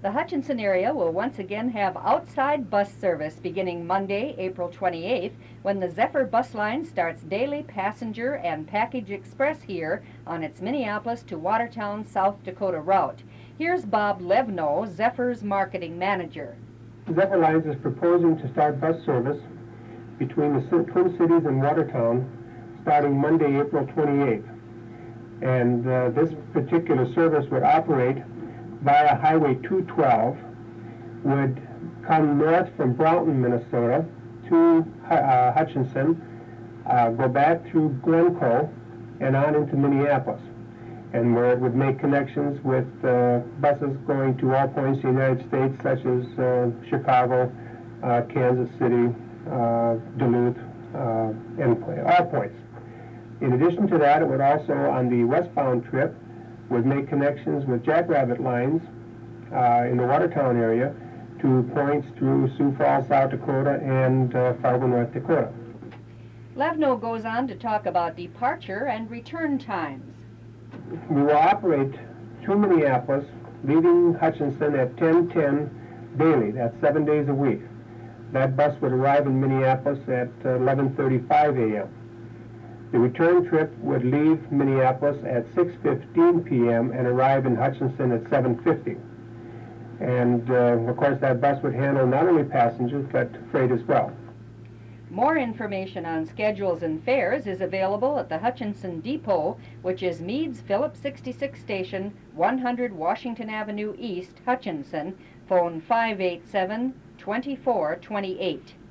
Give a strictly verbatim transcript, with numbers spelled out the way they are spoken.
The Hutchinson area will once again have outside bus service beginning Monday, April twenty-eighth, when the Zephyr bus line starts daily passenger and package express here on its Minneapolis to Watertown, South Dakota route. Here's Bob Levno, Zephyr's marketing manager. Zephyr Lines is proposing to start bus service between the Twin Cities and Watertown starting Monday, April twenty-eighth. And uh, this particular service would operate via Highway two twelve, would come north from Broughton, Minnesota to uh, Hutchinson, uh, go back through Glencoe and on into Minneapolis, and where it would make connections with uh, buses going to all points in the United States, such as uh, Chicago, uh, Kansas City, uh, Duluth, uh, and all points. In addition to that, it would also, on the westbound trip, would make connections with Jackrabbit lines uh, in the Watertown area to points through Sioux Falls, South Dakota, and uh, Fargo, North Dakota. Levno goes on to talk about departure and return times. We will operate to Minneapolis, leaving Hutchinson at ten ten daily. That's seven days a week. That bus would arrive in Minneapolis at eleven thirty-five a m The return trip would leave Minneapolis at six fifteen p m and arrive in Hutchinson at seven fifty. And uh, of course that bus would handle not only passengers but freight as well. More information on schedules and fares is available at the Hutchinson Depot, which is Meads Phillips sixty-six Station, one hundred Washington Avenue East, Hutchinson. Phone five eight seven, two four two eight.